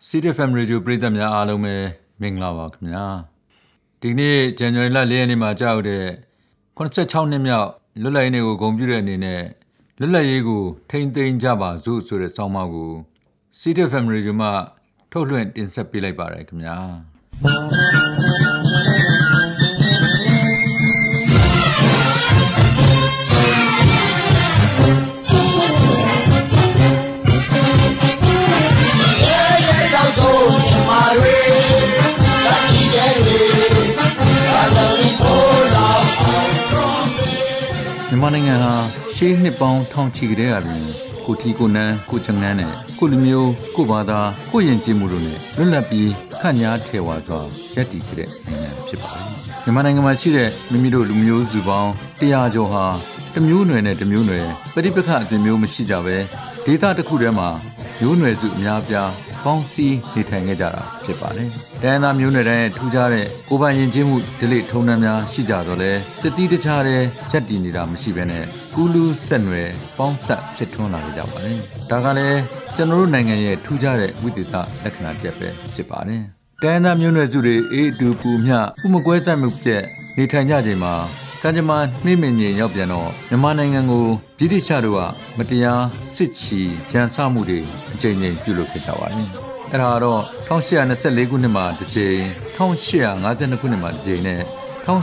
CFM Radio ပရိသတ်များအားလုံးပဲမင်္ဂလာပါခင်ဗျာဒီနေ့ January လ 4 ရက်နေ့မှာကြောက်တဲ့86နှစ်မြောက်လွတ်လပ်ရေးနေ့ကိုဂုဏ်ပြုတဲ့အနေနဲ့လွတ်လပ်ရေးကိုထိန်းသိမ်းကြပါစို့ဆိုတဲ့ဆောင်းပါးကို CFM Radio မှာထုတ်လွှင့်တင်ဆက်ပေးလိုက်ပါတယ်ခင်ဗျာမြန်မာနိုင်ငံဟာရှေးနှစ်ပေါင်းထောင်ချီကတည်းကပြင်ကိုထီကိုနန်းကိုချငန်းနဲ့ကိုလူမျိုးကိုဘာသာကိုယဉ်ကျေးမှုတို့နဲ့လွတ်လပ်ပြီးခန့်ညားထဲဝါစွာရပ်တည်ခဲ့တဲ့နိုင်ငံဖြစ်ပါတယ်။မြန်မာနိုင်ငံမှာရှိတဲ့မိမိတို့လူမျိုးစုပေါင်း100ကျော်ဟာတမျိုးနွယ်နဲ့တမျိုးနွယ်ပဋိပက္ခအသွင်မျိုးမရှိကြဘဲဒေသတစ်ခုထဲမှာမျိုးနွယ်စုအများပြားပေါင်းစည်းနေထိုင်ခဲ့ကြတာဖြစ်ပါတယ်။တိုင်းသားမျိုးနွယ်တိုင်းထူးခြားတဲ့ကိုယ်ပိုင်ယဉ်ကျေးမှုဓလေ့ထုံးတမ်းများရှိကြတော့လဲတတိတခြားတဲ့ရပ်တည်နေတာမရှိဘဲနဲ့ကူးလူးဆက်နွယ်ပေါင်းဆက်ဖြစ်ထွန်းလာကြပါတယ်။ဒါကလည်းကျွန်တော်တို့နိုင်ငံရဲ့ထူးခြားတဲ့ဝိသေသလက္ခဏာချက်ပဲဖြစ်ပါတယ်။တိုင်းသားမျိုးနွယ်စုတွေအေးအတူပူမျှဥမကွဲတတ်မှုပြက်နေထိုင်ကြချိန်မှာကံကြမ္မာနှိမ့်မင်ကြီးရောက်ပြန်တော့မြန်မာနိုင်ငံကိုဗြိတိရှတို့ကမတရားစစ်ချီရန်စမှုတွေအကြိမ်ကြိမ်ပြုလုပ်ခဲ့ကြပါတယ်။အဲဒါတော့1824ခုနှစ်မှာတစ်ကြိမ်1852ခုနှစ်မှာတစ်ကြိမ်နဲ့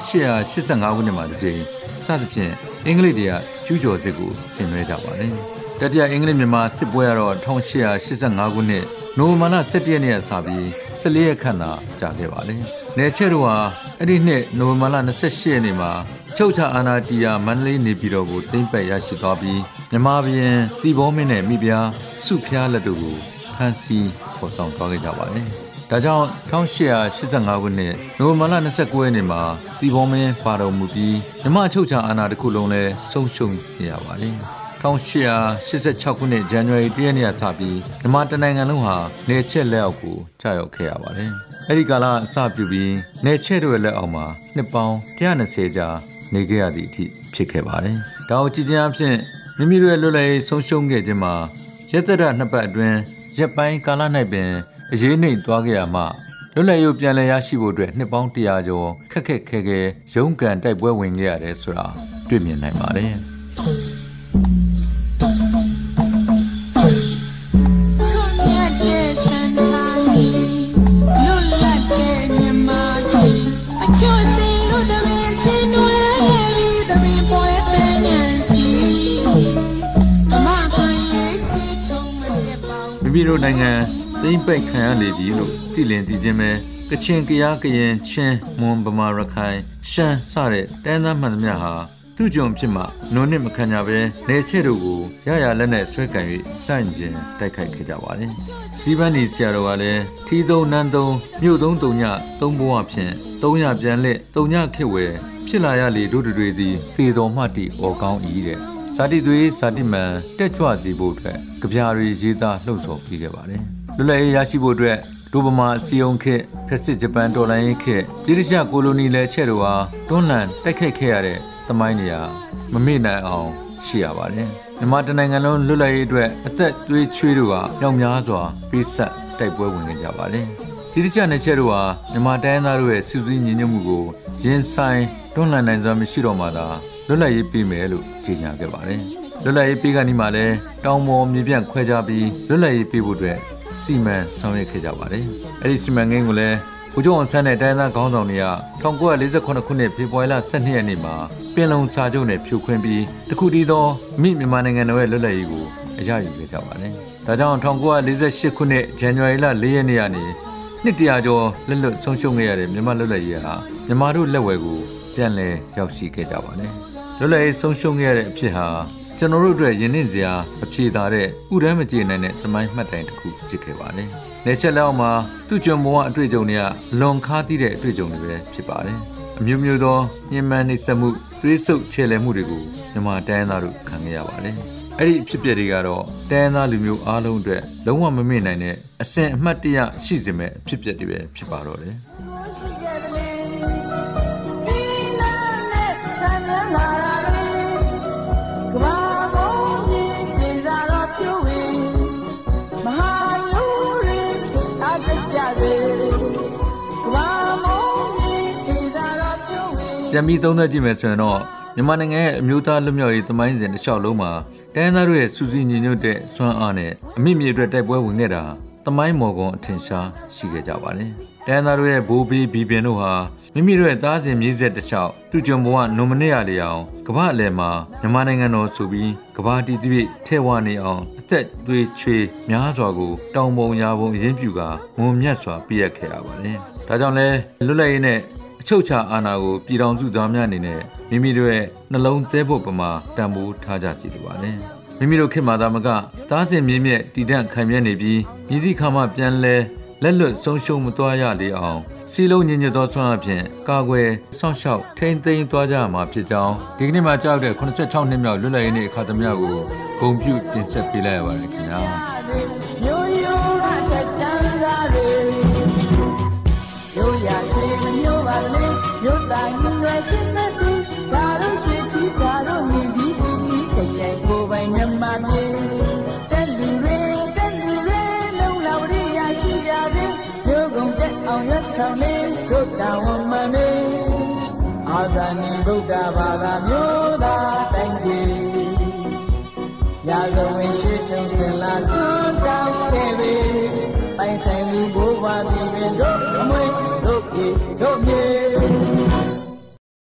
1885ခုနှစ်မှာတစ်ကြိမ်စသဖြင့်အင်္ဂလိပ်တွေကကျူးကျော်စစ်ကိုဆင်နွှဲကြပါတယ်။တတိယအင်္ဂလိပ်မြန်မာစစ်ပွဲကတော့1885ခုနှစ်နိုဝင်ဘာလ17ရက်နေ့ကစပြီး14ရက်ခန့်သာကြာခဲ့ပါတယ်။နယ်ချဲ့တို့ဟာအဲ့ဒီနှစ်နိုဝင်ဘာလ28ရက်နေ့မှာချုပ်ချအာဏာတီးယာမန္တလေးနေပြည်တော်ကိုသိမ်းပိုက်ရရှိသွားပြီးမြန်မာပြည်တီဘောမင်းနဲ့မိဖုရားစုဖျားလက်တို့ကိုဖမ်းဆီးခေါ်ဆောင်သွားခဲ့ကြပါတယ်။ဒါကြောင့်1885ခုနှစ်နိုဝင်ဘာလ29ရက်နေ့မှာတီဘောမင်းပါတော်မူပြီးမြန်မာချုပ်ချအာဏာတစ်ခုလုံးလည်းဆုံးရှုံးခဲ့ရပါတယ်။1886ခုနှစ်ဇန်နဝါရီလ 1 ရက်နေ့ကစပြီးမြန်မာတနိုင်ငံလုံးဟာနယ်ချဲ့လက်အောက်ကိုကျရောက်ခဲ့ရပါတယ်။အဲဒီကာလအစပြုပြီးနယ်ချဲ့တို့ရဲ့လက်အောက်မှာနှစ်ပေါင်း120ကြာနေခဲ့ရသည့်အထိဖြစ်ခဲ့ပါတယ်။ဒါကိုကြည်ချင်းအဖြစ်မိမိတို့ရဲ့လွတ်လပ်ရေးဆုံးရှုံးခဲ့ခြင်းမှာရက်သက်တာနှစ်ပတ်အတွင်းရက်ပိုင်းကာလ၌ပင်အရေးနှိမ့်သွားခဲ့ရမှလွတ်လပ်ရေးပြန်လည်ရရှိဖို့အတွက်နှစ်ပေါင်း100ကျော်ခက်ခက်ခဲခဲရုန်းကန်တိုက်ပွဲဝင်ခဲ့ရတယ်ဆိုတာတွေ့မြင်နိုင်ပါတယ်။မိမိတို့နိုင်ငံသိမ်းပိုက်ခံရလေပြီလို့သိလင်သိချင်းပဲကချင်ကယားကရင်ချင်းမွန်ဗမာရခိုင်ရှမ်းစတဲ့တိုင်းသားမှန်သမျှဟာသူ့ကြုံဖြစ်မှနုံနစ်မခံကြပဲနေချဲ့တို့ကိုရရလက်နဲ့ဆွဲကန်၍စန့်ကျင်တိုက်ခိုက်ခဲ့ကြပါတယ်။စီးပန်းဒီဆရာတော်ကလည်းထီးသုံးနန်းသုံးမြို့သုံးတုံညသုံးဘဝဖြင့်300ပြန်လက်3ညခေဝယ်ဖြစ်လာရလေတို့တွေသည်သေတော်မှတည်အော်ကောင်း၏တဲ့ဇာတိသွေးဇာတိမှန်တက်ကြွစေဖို့အတွက်ကြပြားတွေရေးသားလှုံ့ဆော်ပေးခဲ့ပါတယ်။လွတ်လပ်ရေးရရှိဖို့အတွက်ဒိုဗမာစီယုံခေတ်ဖက်စစ်ဂျပန်တော်လှန်ရေးခေတ်ဗြိတိရှကိုလိုနီလက်ချက်တို့ဟာတွန်းလှန်တိုက်ခိုက်ခဲ့ရတဲ့သမိုင်းတွေဟာမမေ့နိုင်အောင်ရှိရပါတယ်။မြန်မာတနိုင်ငံလုံးလွတ်လပ်ရေးအတွက်အသက်သွေးချွေးတို့ဟာမြောက်များစွာပေးဆက်တိုက်ပွဲဝင်ခဲ့ကြပါတယ်။ဗြိတိရှနယ်ချက်တို့ဟာမြန်မာတိုင်းသားတို့ရဲ့စုစည်းညီညွတ်မှုကိုရင်ဆိုင်တွန်းလှန်နိုင်စွာမရှိတော့မှသာလွတ်လပ်ရေးပေးမယ်လို့ကြေညာခဲ့ပါတယ်။လွတ်လပ်ရေးပေးကနေ့မှလည်းတောင်ပေါ်မြေပြန့်ခွဲခြားပြီးလွတ်လပ်ရေးပေးဖို့အတွက်စီမံဆောင်ရွက်ခဲ့ကြပါတယ်။အဲဒီစီမံကိန်းကိုလည်းဗိုလ်ချုပ်အောင်ဆန်းနဲ့တိုင်းသားခေါင်းဆောင်တွေက1948ခုနှစ်ဖေဖော်ဝါရီလ12ရက်နေ့မှာပင်လုံစာချုပ်နဲ့ဖြိုခွင်းပြီးတခုတည်းသောမြန်မာနိုင်ငံတော်ရဲ့လွတ်လပ်ရေးကိုအရယူခဲ့ကြပါတယ်။ဒါကြောင့်1948ခုနှစ်ဇန်နဝါရီလ4ရက်နေ့ကနေနှစ်တရာကျော်လက်လွတ်ဆုံးရှုံးခဲ့ရတဲ့မြန်မာလွတ်လပ်ရေးဟာမြန်မာတို့လက်ဝဲကိုပြန်လည်ရောက်ရှိခဲ့ကြပါတယ်။လွတ်လပ်ရေးဆုံးရှုံးခဲ့ရတဲ့အဖြစ်ဟာကျွန်တော်တို့အတွက်ယဉ်နှင့်စရာအဖြေသာတဲ့ဥဒန်းမကျေနိုင်တဲ့သမိုင်းမှတ်တိုင်တစ်ခုဖြစ်ခဲ့ပါတယ်။နယ်ချက်လောက်မှာသူ့ကျွန်ဘဝအတွေ့အကြုံတွေကလွန်ခါးသီးတဲ့အတွေ့အကြုံတွေပဲဖြစ်ပါတယ်။အမျိုးမျိုးသောညှဉ်းပန်းနှိပ်စက်မှုသွေးဆုပ်ချေလှယ်မှုတွေကိုမြန်မာတိုင်းသားတို့ခံခဲ့ရပါတယ်။အဲ့ဒီအဖြစ်အပျက်တွေကတော့တိုင်းသားလူမျိုးအားလုံးအတွက်လုံးဝမမေ့နိုင်တဲ့အစဉ်အမှတ်တရရှိစေမယ့်အဖြစ်အပျက်တွေပဲဖြစ်ပါတော့တယ်။ပြန်ပြီးသုံးသပ်ကြည့်မယ်ဆိုရင်တော့မြန်မာနိုင်ငံရဲ့အမျိုးသားလွတ်မြောက်ရေးသမိုင်းစဉ်တစ်လျှောက်လုံးမှာတိုင်းသားတို့ရဲ့စူးစီးညီညွတ်တဲ့စွမ်းအားနဲ့အမိမြေအတွက်တိုက်ပွဲဝင်ခဲ့တာသမိုင်းမော်ကွန်အထင်ရှားရှိခဲ့ကြပါတယ်။တိုင်းသားတို့ရဲ့ဘိုးဘေးဘီပင်တို့ဟာမိမိတို့ရဲ့သားစဉ်မြေးဆက်တစ်လျှောက်သူကြုံဘဝနုံမနစ်ရလေအောင်ကမ္ဘာအလယ်မှာမြန်မာနိုင်ငံတော်ဆိုပြီးကမ္ဘာတည်တည်ထဲဝနေအောင်အသက်သွေးချွေးများစွာကိုတောင်ပုံရာပုံအရင်ပြူကငုံမြတ်စွာပြည့်ရခဲ့ရပါတယ်။ဒါကြောင့်လဲလွတ်လပ်ရေးနဲ့အချုပ်ချာအာဏာကိုပြည်ထောင်စုသားများအနေနဲ့မိမိတို့ရဲ့နှလုံးသဲဖို့ပမာတန်ဖိုးထားကြစီလိုပါတယ်။မိမိတို့ခေတ်မှာသာမကသားစဉ်မြင့်မြတ်တည်တံ့ခိုင်မြဲနေပြီးမြည်သည့်ခါမှပြန်လဲလက်လွတ်ဆုံးရှုံးမသွားရလေအောင်စီလုံးညင်ညွတ်သောဆွမ်းအဖြစ်ကာကွယ်စောင့်ရှောက်ထိန်းသိမ်းသွားကြမှာဖြစ်ကြောင်းဒီကနေ့မှာကြောက်တဲ့86နှစ်မြောက်လွတ်လပ်ရေးနေ့အခါသမယကိုဂုဏ်ပြုတင်ဆက်ပေးလိုက်ရပါတယ်ခင်ဗျာမျိုးရိုးကတက်တန်းသားတွေရိုးရချေမျိုးပါလေမျိုးတိုင်းရွယ်စင်တဲ့သူဒါတို့ရွှေချီဒါတို့မြင်ပြီးစီချီခရိုင်ကိုပိုင်မြမပြေတက်လူတွေလုံလာဝရိယရှိကြတယ်မျိုးကုန်တက်အောင်ရွတ်ဆောင်လေးတို့တော်ဝန်မနေအာဇာနည်ဗုဒ္ဓဘာသာမျိုးသားတိုင်းပြည်